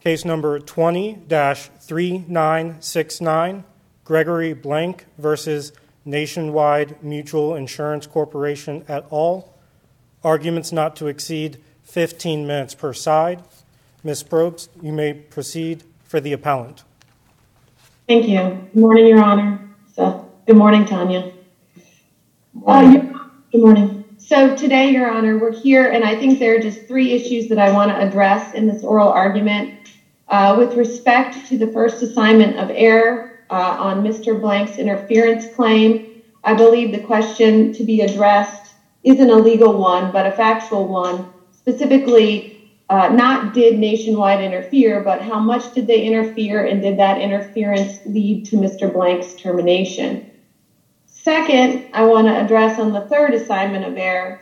Case number 20-3969, Gregory Blank versus Nationwide Mutual Insurance Corporation et al. Arguments not to exceed 15 minutes per side. Ms. Probst, you may proceed for the appellant. Thank you. Good morning, Your Honor. Good morning, Tanya. Good morning. So today, Your Honor, we're here, and I think there are just three issues that I want to address in this oral argument. With respect to the first assignment of error on Mr. Blank's interference claim, I believe the question to be addressed isn't a legal one, but a factual one. Specifically, not did Nationwide interfere, but how much did they interfere, and did that interference lead to Mr. Blank's termination? Second, I want to address on the third assignment of error,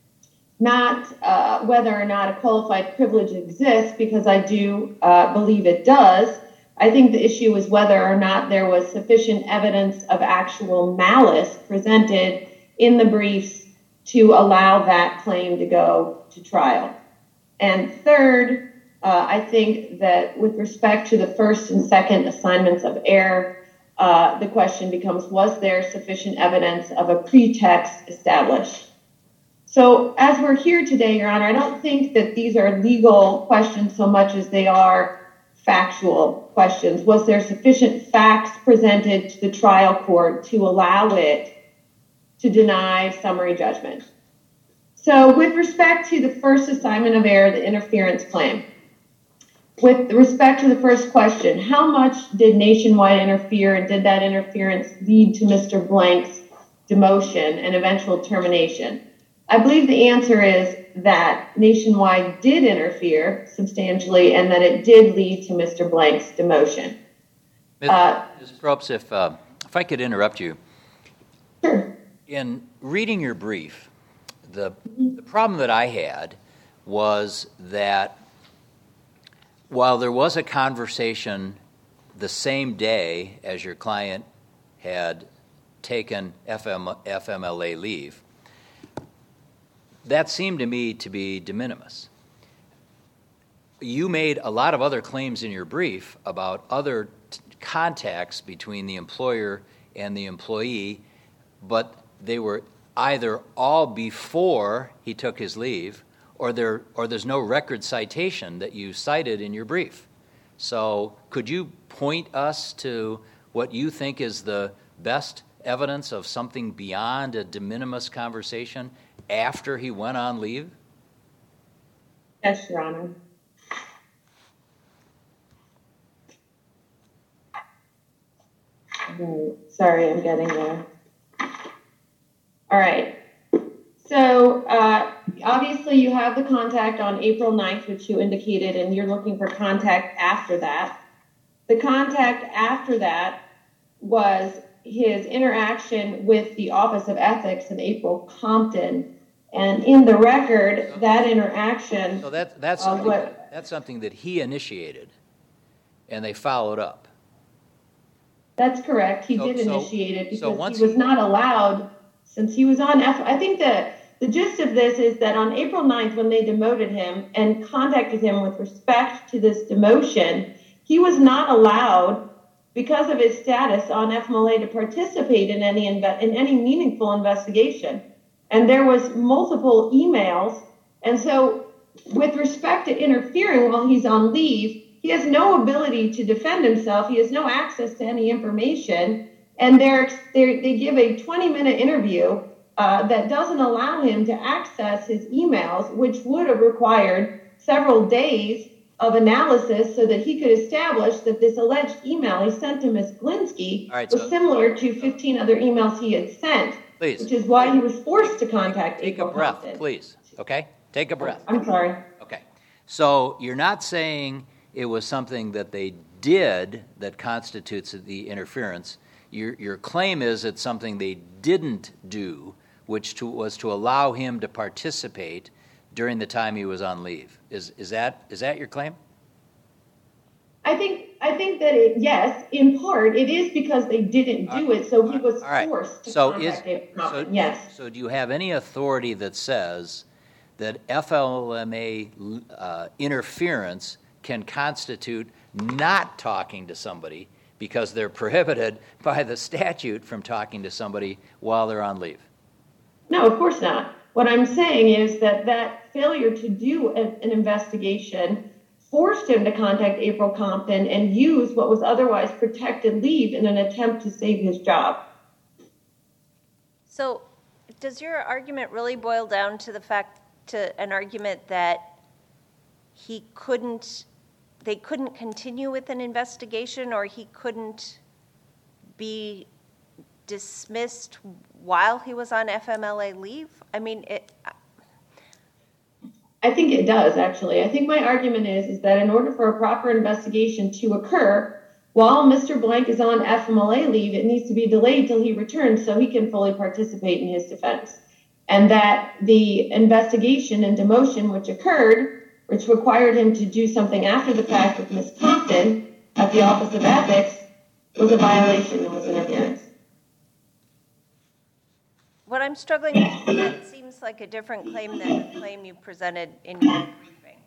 not whether or not a qualified privilege exists, because I do believe it does. I think the issue is whether or not there was sufficient evidence of actual malice presented in the briefs to allow that claim to go to trial. And third, I think that with respect to the first and second assignments of error, the question becomes, was there sufficient evidence of a pretext established? So as we're here today, Your Honor, I don't think that these are legal questions so much as they are factual questions. Was there sufficient facts presented to the trial court to allow it to deny summary judgment? So with respect to the first assignment of error, the interference claim, with respect to the first question, how much did Nationwide interfere, and did that interference lead to Mr. Blank's demotion and eventual termination? I believe the answer is that Nationwide did interfere substantially and that it did lead to Mr. Blank's demotion. Ms. Probst, if I could interrupt you. Sure. In reading your brief, the problem that I had was that while there was a conversation the same day as your client had taken FMLA leave, that seemed to me to be de minimis. You made a lot of other claims in your brief about other contacts between the employer and the employee, but they were either all before he took his leave or there's no record citation that you cited in your brief. So could you point us to what you think is the best evidence of something beyond a de minimis conversation after he went on leave? Yes, Your Honor. Sorry, I'm getting there. All right. So obviously you have the contact on April 9th, which you indicated, and you're looking for contact after that. The contact after that was his interaction with the Office of Ethics in April Compton. And in the record, that interaction... So that's something that he initiated, and they followed up. That's correct. He did initiate it because he was not allowed, since he was on... I think the gist of this is that on April 9th, when they demoted him and contacted him with respect to this demotion, he was not allowed, because of his status on FMLA, to participate in any meaningful investigation. And there was multiple emails. And so with respect to interfering while he's on leave, he has no ability to defend himself. He has no access to any information. And they give a 20-minute interview that doesn't allow him to access his emails, which would have required several days of analysis so that he could establish that this alleged email he sent to Ms. Glinsky was similar to 15 other emails he had sent, which is why he was forced to contact April Compton. Take a breath, please, okay? Take a breath. I'm sorry. Okay. So you're not saying it was something that they did that constitutes the interference. Your claim is it's something they didn't do, which was to allow him to participate during the time he was on leave. Is that your claim? I think that yes, in part it is because they didn't do it, so he was forced to contact April Compton. Yes. So do you have any authority that says that FLMA interference can constitute not talking to somebody because they're prohibited by the statute from talking to somebody while they're on leave. No, of course not. What I'm saying is that failure to do an investigation forced him to contact April Compton and use what was otherwise protected leave in an attempt to save his job. So does your argument really boil down to an argument that they couldn't continue with an investigation, or he couldn't be dismissed while he was on FMLA leave? I mean, I think it does, actually. I think my argument is that in order for a proper investigation to occur, while Mr. Blank is on FMLA leave, it needs to be delayed till he returns so he can fully participate in his defense. And that the investigation and demotion which occurred, which required him to do something after the fact with Ms. Compton at the Office of Ethics, was a violation and was interference. what I'm struggling with is that it seems like a different claim than the claim you presented in your briefing.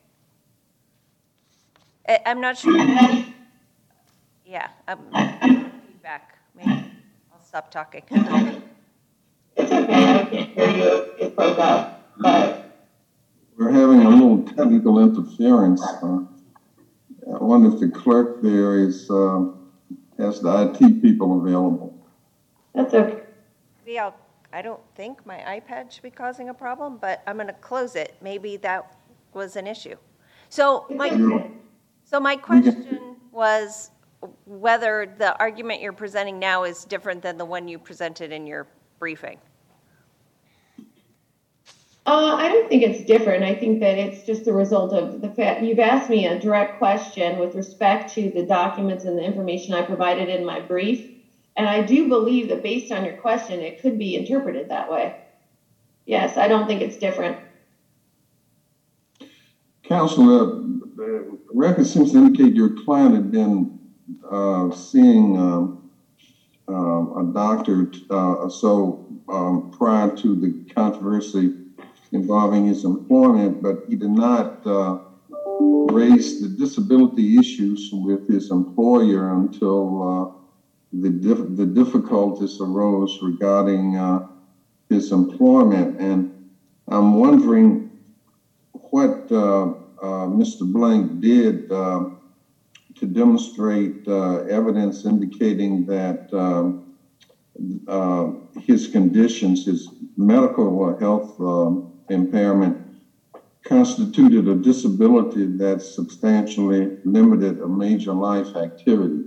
I'm not sure. Yeah, feedback. Maybe I'll stop talking. It's okay. I can't hear you. It broke up. But we're having a little technical interference. I wonder if the clerk there has the IT people available. That's okay. Maybe I don't think my iPad should be causing a problem, but I'm going to close it. Maybe that was an issue. So my question was whether the argument you're presenting now is different than the one you presented in your briefing. I don't think it's different. I think that it's just the result of the fact you've asked me a direct question with respect to the documents and the information I provided in my brief. And I do believe that based on your question, it could be interpreted that way. Yes, I don't think it's different. Counselor, the record seems to indicate your client had been seeing a doctor prior to the controversy involving his employment, but he did not raise the disability issues with his employer until the difficulties arose regarding his employment. And I'm wondering what Mr. Blank did to demonstrate evidence indicating that his conditions, his medical health impairment, constituted a disability that substantially limited a major life activity.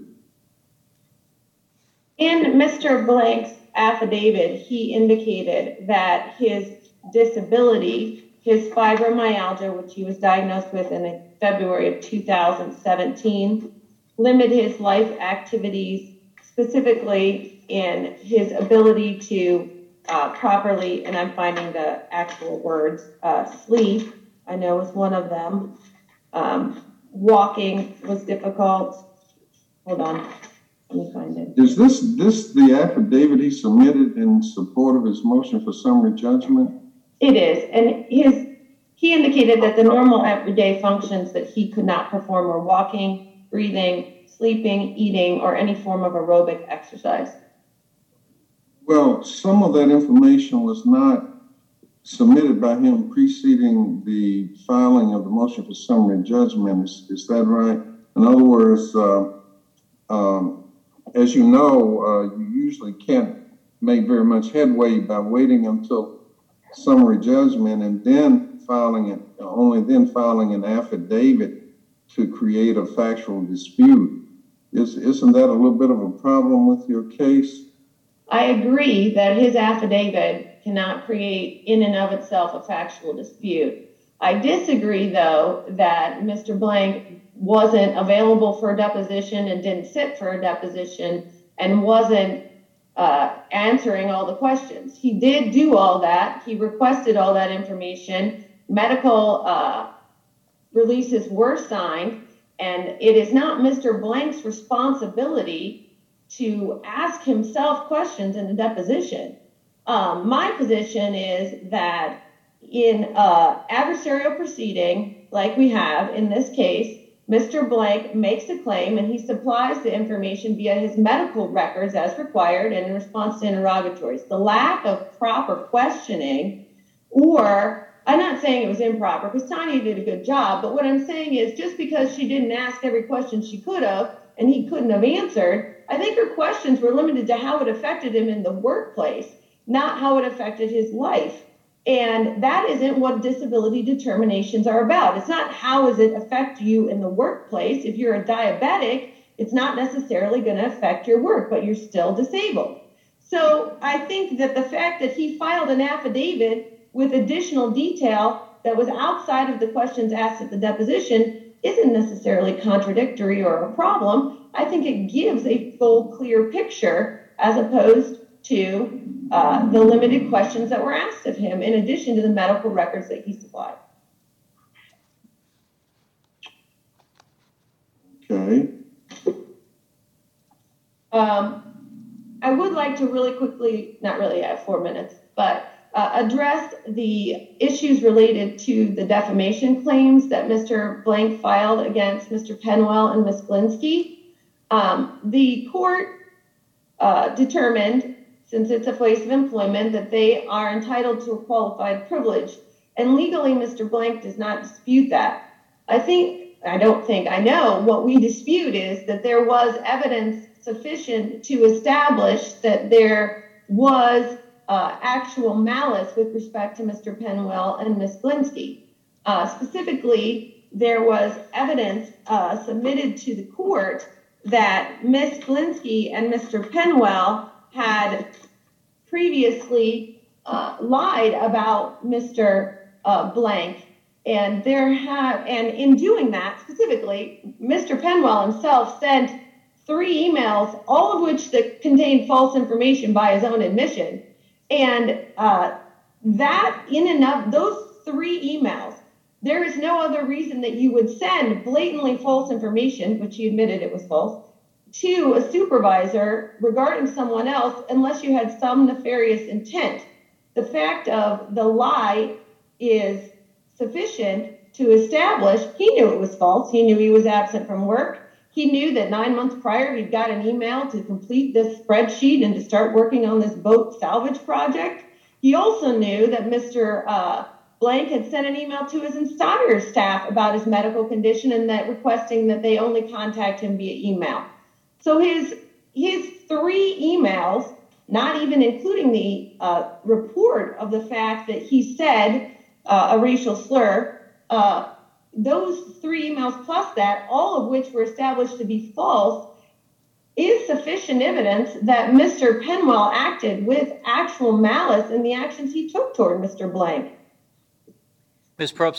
In Mr. Blank's affidavit, he indicated that his disability, his fibromyalgia, which he was diagnosed with in February of 2017, limited his life activities, specifically in his ability to properly, and I'm finding the actual words, sleep, I know is one of them. Walking was difficult. Hold on. Let me find it. Is this the affidavit he submitted in support of his motion for summary judgment? It is. And he indicated that the normal everyday functions that he could not perform were walking, breathing, sleeping, eating, or any form of aerobic exercise. Well, some of that information was not submitted by him preceding the filing of the motion for summary judgment. Is that right? In other words, as you know, you usually can't make very much headway by waiting until summary judgment and then filing an affidavit to create a factual dispute. Isn't that a little bit of a problem with your case? I agree that his affidavit cannot create in and of itself a factual dispute. I disagree, though, that Mr. Blank wasn't available for a deposition and didn't sit for a deposition and wasn't answering all the questions. He did do all that. He requested all that information. Medical releases were signed, and it is not Mr. Blank's responsibility to ask himself questions in the deposition. My position is that in adversarial proceeding, like we have in this case, Mr. Blank makes a claim and he supplies the information via his medical records as required and in response to interrogatories. The lack of proper questioning, or I'm not saying it was improper because Tanya did a good job, but what I'm saying is just because she didn't ask every question she could have and he couldn't have answered, I think her questions were limited to how it affected him in the workplace, not how it affected his life. And that isn't what disability determinations are about. It's not how does it affect you in the workplace. If you're a diabetic, it's not necessarily going to affect your work, but you're still disabled. So I think that the fact that he filed an affidavit with additional detail that was outside of the questions asked at the deposition isn't necessarily contradictory or a problem. I think it gives a full, clear picture as opposed to the limited questions that were asked of him, in addition to the medical records that he supplied. Okay. I would like to really quickly, not really, I have 4 minutes, but address the issues related to the defamation claims that Mr. Blank filed against Mr. Penwell and Ms. Glinsky. The court determined, since it's a place of employment, that they are entitled to a qualified privilege. And legally, Mr. Blank does not dispute that. I know what we dispute is that there was evidence sufficient to establish that there was actual malice with respect to Mr. Penwell and Ms. Glinsky. Specifically, there was evidence submitted to the court that Ms. Glinsky and Mr. Penwell had previously lied about Mr. Blank, and in doing that specifically, Mr. Penwell himself sent 3 emails, all of which that contained false information by his own admission, and that in and of those 3 emails, there is no other reason that you would send blatantly false information, which he admitted it was false, to a supervisor regarding someone else unless you had some nefarious intent. The fact of the lie is sufficient to establish he knew it was false. He knew he was absent from work. He knew that 9 months prior he'd got an email to complete this spreadsheet and to start working on this boat salvage project. He also knew that Mr. Blank had sent an email to his entire staff about his medical condition and that requesting that they only contact him via email. So his 3 emails, not even including the report of the fact that he said a racial slur, those 3 emails plus that, all of which were established to be false, is sufficient evidence that Mr. Penwell acted with actual malice in the actions he took toward Mr. Blank. Ms. Probst,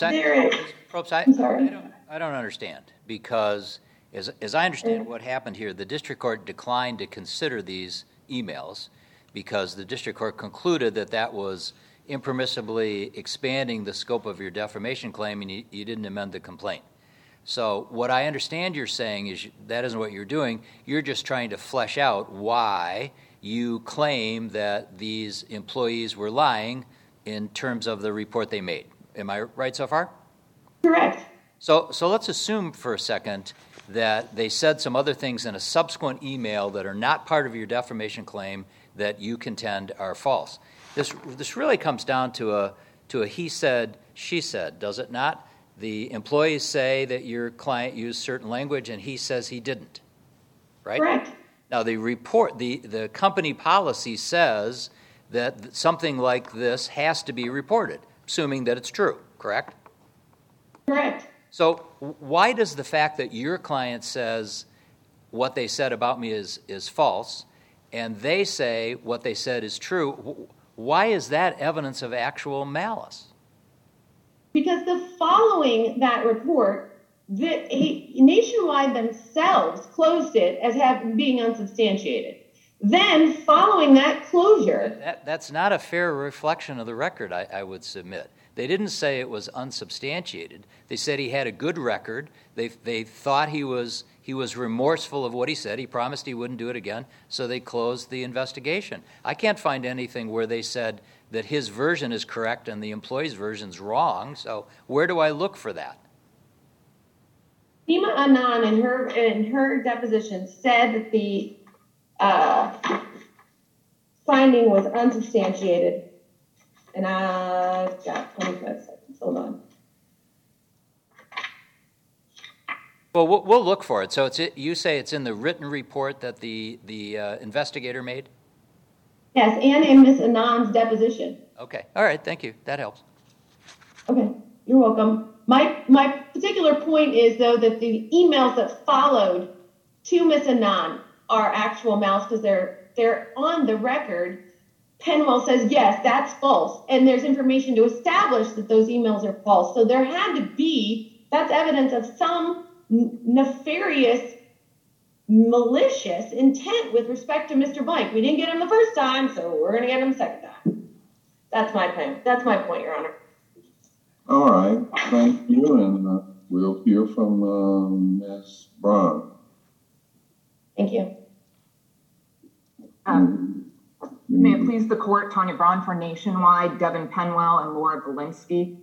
I don't understand, because as I understand what happened here, the district court declined to consider these emails because the district court concluded that that was impermissibly expanding the scope of your defamation claim and you didn't amend the complaint. So what I understand you're saying is that isn't what you're doing. You're just trying to flesh out why you claim that these employees were lying in terms of the report they made. Am I right so far? Correct. So let's assume for a second that they said some other things in a subsequent email that are not part of your defamation claim that you contend are false. This really comes down to a he said, she said, does it not? The employees say that your client used certain language and he says he didn't, right? Correct. Now the report, the company policy says that something like this has to be reported, assuming that it's true, correct? Correct. So why does the fact that your client says what they said about me is false and they say what they said is true, why is that evidence of actual malice? Because following that report, Nationwide themselves closed it as being unsubstantiated. Then, following that closure... That's not a fair reflection of the record, I would submit. They didn't say it was unsubstantiated. They said he had a good record. They thought he was remorseful of what he said. He promised he wouldn't do it again, so they closed the investigation. I can't find anything where they said that his version is correct and the employee's version's wrong, so where do I look for that? FEMA Anand in her deposition said that the finding was unsubstantiated. And I've got 25 seconds. Hold on. Well, we'll look for it. So you say it's in the written report that the investigator made? Yes, and in Ms. Anand's deposition. Okay. All right. Thank you. That helps. Okay. You're welcome. My particular point is, though, that the emails that followed to Ms. Anand are actual malice because they're on the record. Penwell says, yes, that's false. And there's information to establish that those emails are false. So there had to be, that's evidence of some nefarious, malicious intent with respect to Mr. Blank. We didn't get him the first time, so we're going to get him the second time. That's my plan. That's my point, Your Honor. All right. Thank you. And we'll hear from Ms. Braun. Thank you. May it please the court, Tanya Braun for Nationwide, Devin Penwell, and Laura Galinsky.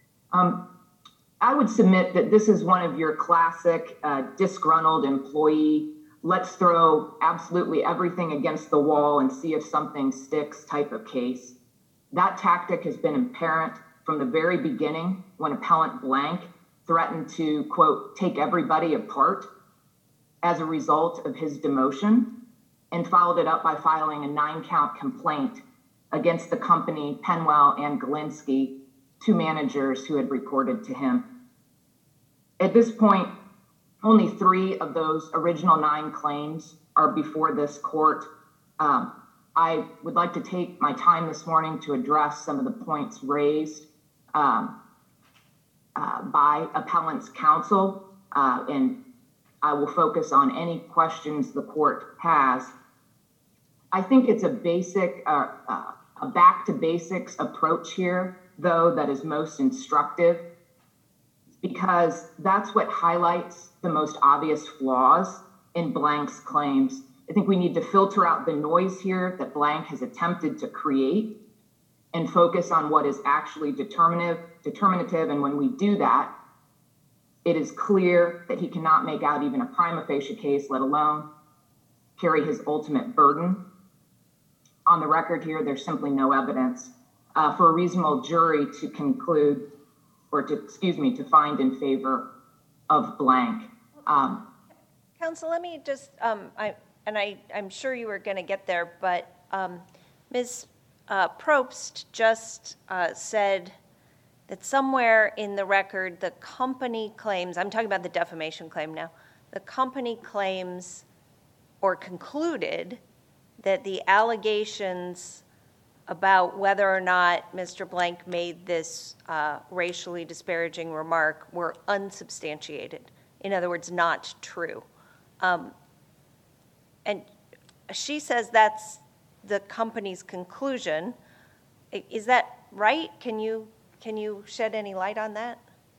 I would submit that this is one of your classic disgruntled employee, let's throw absolutely everything against the wall and see if something sticks type of case. That tactic has been apparent from the very beginning when Appellant Blank threatened to, quote, take everybody apart as a result of his demotion, and followed it up by filing a 9-count complaint against the company, Penwell and Galinsky, 2 managers who had reported to him. At this point, only 3 of those original 9 claims are before this court. I would like to take my time this morning to address some of the points raised by appellant's counsel, and I will focus on any questions the court has. I think it's a basic, a back to basics approach here, though, that is most instructive, because that's what highlights the most obvious flaws in Blank's claims. I think we need to filter out the noise here that Blank has attempted to create and focus on what is actually determinative. And when we do that, it is clear that he cannot make out even a prima facie case, let alone carry his ultimate burden. On the record here, there's simply no evidence for a reasonable jury to conclude to find in favor of Blank. Counsel, let me just, I'm sure you were going to get there, but Ms. Probst just said that somewhere in the record, the company claims, I'm talking about the defamation claim now, the company claims or concluded that the allegations about whether or not Mr. Blank made this racially disparaging remark were unsubstantiated. In other words, not true. And she says that's the company's conclusion. Is that right? Can you shed any light on that?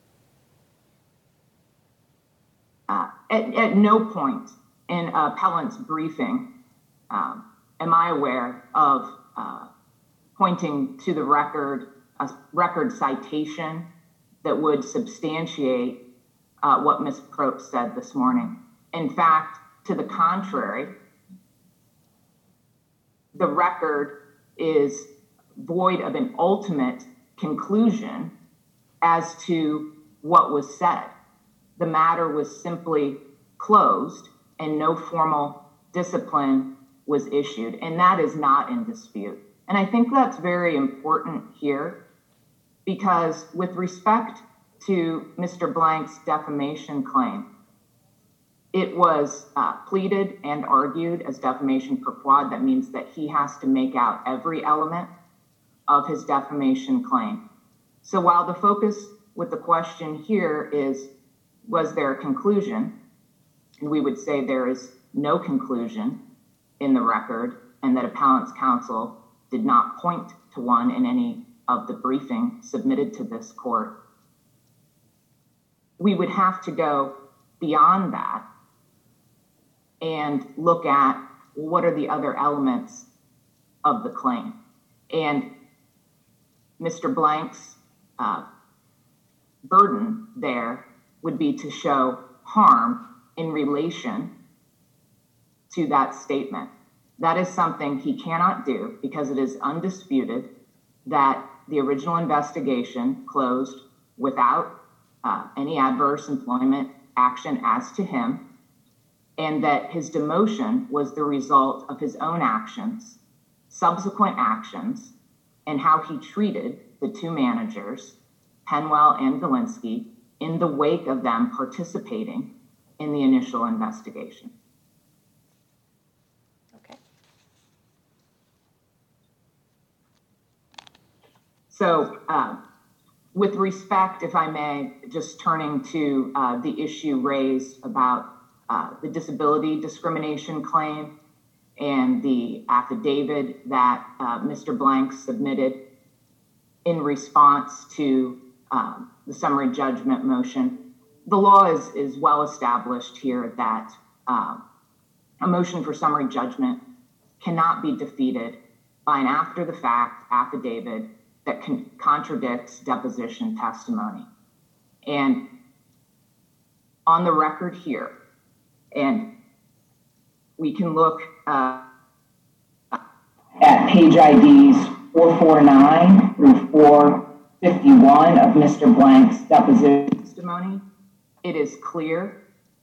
At no point in appellant's briefing am I aware of pointing to the record, a record citation that would substantiate what Ms. Probst said this morning. In fact, to the contrary, the record is void of an ultimate conclusion as to what was said. The matter was simply closed and no formal discipline was issued, and that is not in dispute. And I think that's very important here because with respect to Mr. Blank's defamation claim, it was pleaded and argued as defamation per quad. That means that he has to make out every element of his defamation claim. So while the focus with the question here is, was there a conclusion? And we would say there is no conclusion in the record and that appellant's counsel did not point to one in any of the briefing submitted to this court. We would have to go beyond that and look at what are the other elements of the claim. And Mr. Blank's burden there would be to show harm in relation to that statement. That is something he cannot do because it is undisputed that the original investigation closed without any adverse employment action as to him, and that his demotion was the result of his own actions, subsequent actions, and how he treated the two managers, Penwell and Valinsky, in the wake of them participating in the initial investigation. Okay. So, with respect, if I may, just turning to the issue raised about the disability discrimination claim and the affidavit that Mr. Blank submitted in response to the summary judgment motion. The law is well established here that a motion for summary judgment cannot be defeated by an after-the-fact affidavit that contradicts deposition testimony. And on the record here, and we can look at page IDs 449 through 451 of Mr. Blank's deposition testimony, it is clear.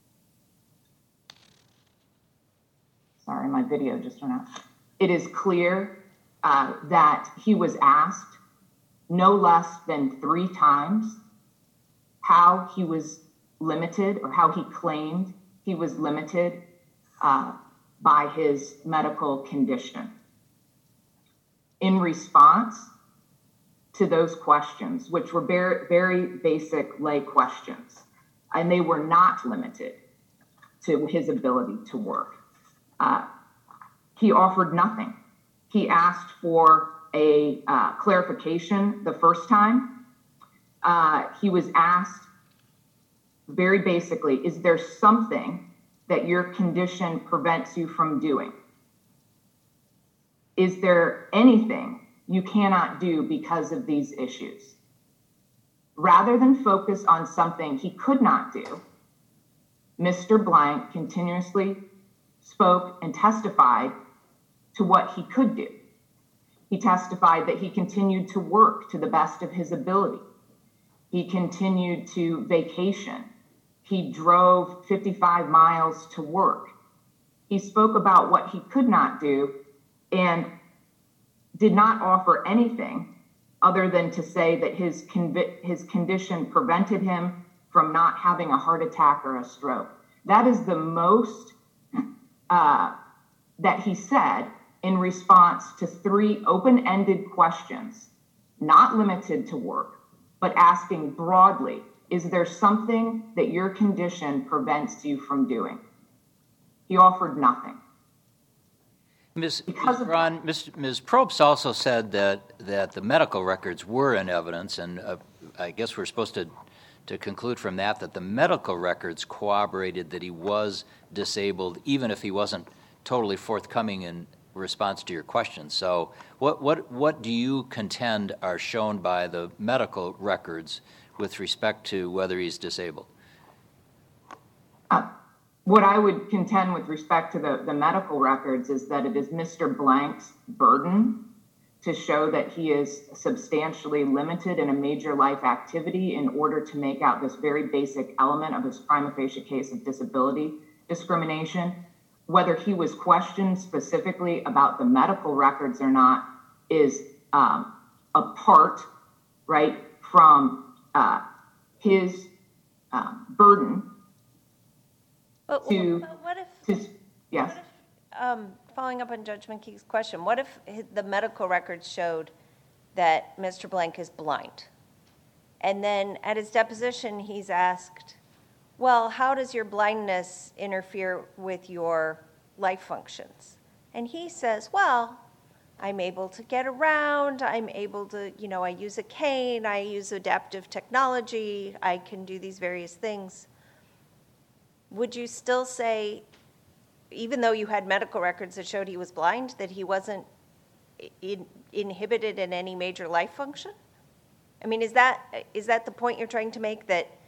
Sorry, my video just went out. It is clear that he was asked no less than 3 times how he was limited, or how he claimed he was limited by his medical condition. In response to those questions, which were very, very basic lay questions, and they were not limited to his ability to work, he offered nothing. He asked for a clarification the first time. He was asked very basically, is there something that your condition prevents you from doing? Is there anything you cannot do because of these issues? Rather than focus on something he could not do, Mr. Blank continuously spoke and testified to what he could do. He testified that he continued to work to the best of his ability. He continued to vacation. He drove 55 miles to work. He spoke about what he could not do and did not offer anything other than to say that his condition prevented him from not having a heart attack or a stroke. That is the most that he said in response to 3 open-ended questions, not limited to work, but asking broadly, is there something that your condition prevents you from doing? He offered nothing. Ms. Probst also said that the medical records were in evidence, and I guess we're supposed to conclude from that the medical records corroborated that he was disabled, even if he wasn't totally forthcoming in response to your question. So what do you contend are shown by the medical records with respect to whether he's disabled? What I would contend with respect to the medical records is that it is Mr. Blank's burden to show that he is substantially limited in a major life activity in order to make out this very basic element of his prima facie case of disability discrimination. Whether he was questioned specifically about the medical records or not is apart, right, from his burden. But what if, following up on Judge McKee's question, what if the medical records showed that Mr. Blank is blind? And then at his deposition, he's asked, well, how does your blindness interfere with your life functions? And he says, well, I'm able to get around, I'm able to, I use a cane, I use adaptive technology, I can do these various things. Would you still say, even though you had medical records that showed he was blind, that he wasn't inhibited in any major life function? I mean, is that the point you're trying to make, that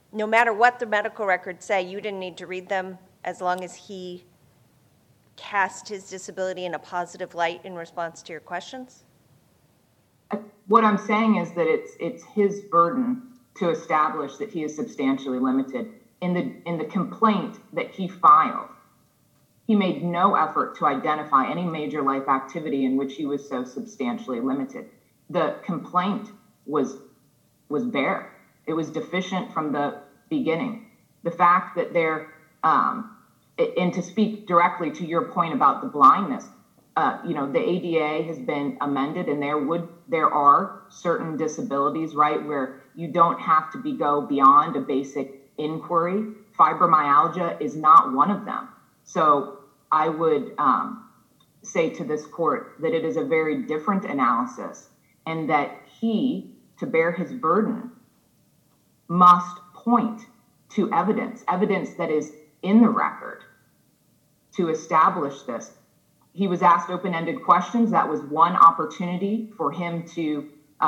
no matter what the medical records say, you didn't need to read them as long as he cast his disability in a positive light in response to your questions? What I'm saying is that it's his burden to establish that he is substantially limited. In the complaint that he filed, he made no effort to identify any major life activity in which he was so substantially limited. The complaint was bare. It was deficient from the beginning. The fact that and to speak directly to your point about the blindness, the ADA has been amended, and there are certain disabilities, right, where you don't have to go beyond a basic inquiry. Fibromyalgia is not one of them. So I would say to this court that it is a very different analysis, and that he, to bear his burden, must point to evidence that is in the record to establish this. He was asked open-ended questions. That was one opportunity for him to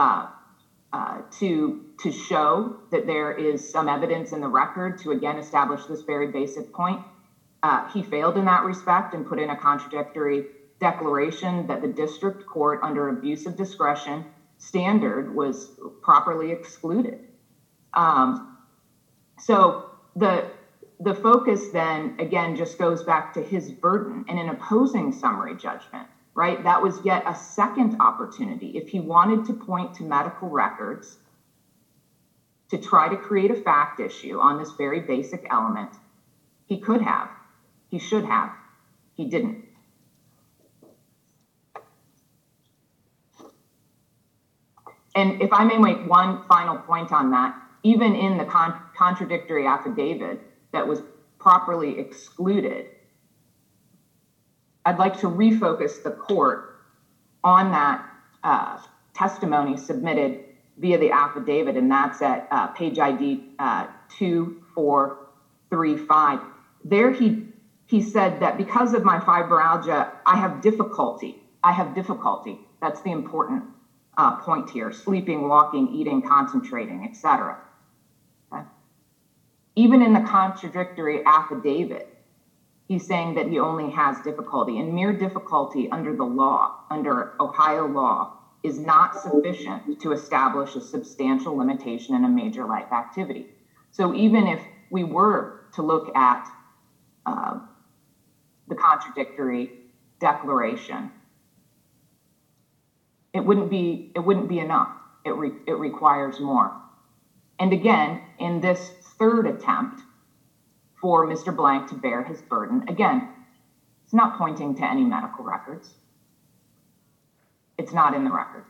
show that there is some evidence in the record to, again, establish this very basic point. He failed in that respect and put in a contradictory declaration that the district court, under abuse of discretion standard, was properly excluded. So the focus then, again, just goes back to his burden. And in opposing summary judgment, right, that was yet a second opportunity. If he wanted to point to medical records to try to create a fact issue on this very basic element, he could have. He should have. He didn't. And if I may make one final point on that, even in the contradictory affidavit that was properly excluded, I'd like to refocus the court on that testimony submitted via the affidavit, and that's at page ID 2435. There he said that because of my fibromyalgia, I have difficulty. That's the important point here: sleeping, walking, eating, concentrating, etc. Okay? Even in the contradictory affidavit, he's saying that he only has difficulty, and mere difficulty under the law, under Ohio law, is not sufficient to establish a substantial limitation in a major life activity. So even if we were to look at the contradictory declaration, it wouldn't be enough. It requires more. And again, in this third attempt for Mr. Blank to bear his burden, again, it's not pointing to any medical records. It's not in the record.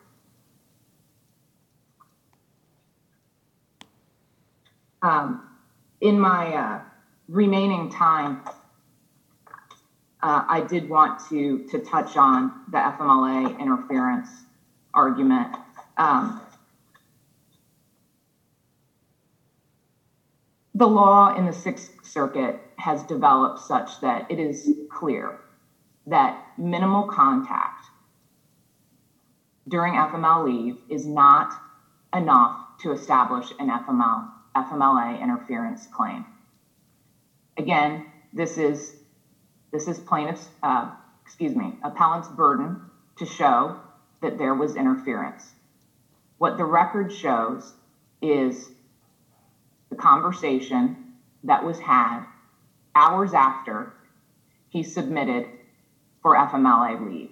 In my remaining time, I did want to touch on the FMLA interference argument. The law in the Sixth Circuit has developed such that it is clear that minimal contact during FML leave is not enough to establish an FMLA interference claim. Again, this is appellant's burden to show that there was interference. What the record shows is the conversation that was had hours after he submitted for FMLA leave.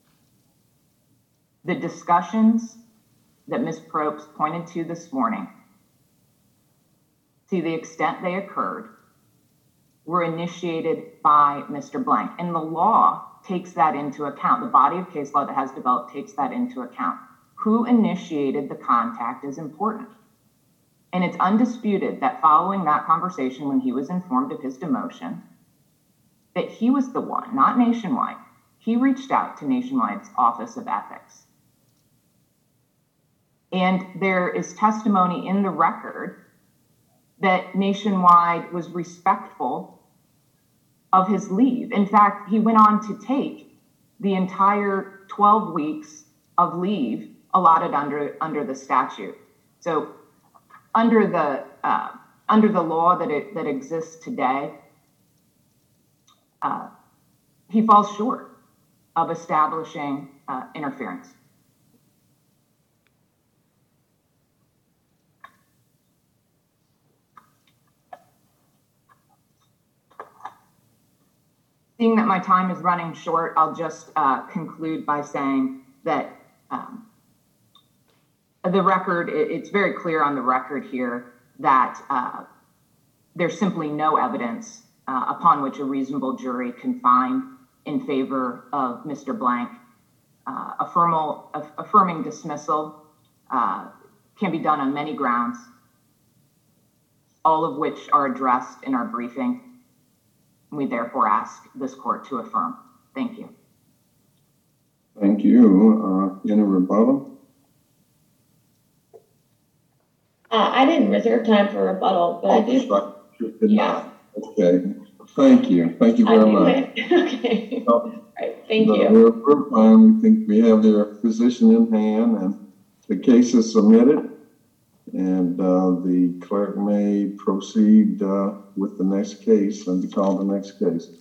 The discussions that Ms. Probst pointed to this morning, to the extent they occurred, were initiated by Mr. Blank. And the law takes that into account. The body of case law that has developed takes that into account. Who initiated the contact is important. And it's undisputed that following that conversation, when he was informed of his demotion, that he was the one, not Nationwide. He reached out to Nationwide's Office of Ethics. And there is testimony in the record that Nationwide was respectful of his leave. In fact, he went on to take the entire 12 weeks of leave allotted under the statute. So under the under the law that exists today, he falls short of establishing interference. Seeing that my time is running short, I'll just conclude by saying that the record, it's very clear on the record here that there's simply no evidence upon which a reasonable jury can find in favor of Mr. Blank. Affirming dismissal can be done on many grounds, all of which are addressed in our briefing. We therefore ask this court to affirm. Thank you. Thank you. Any rebuttal? I didn't reserve time for rebuttal, but I do. Yeah. Okay. Thank you. Thank you very much. Okay. All right. Thank you. We're fine. We think we have their position in hand, and the case is submitted. And the clerk may proceed with the next case and call the next case.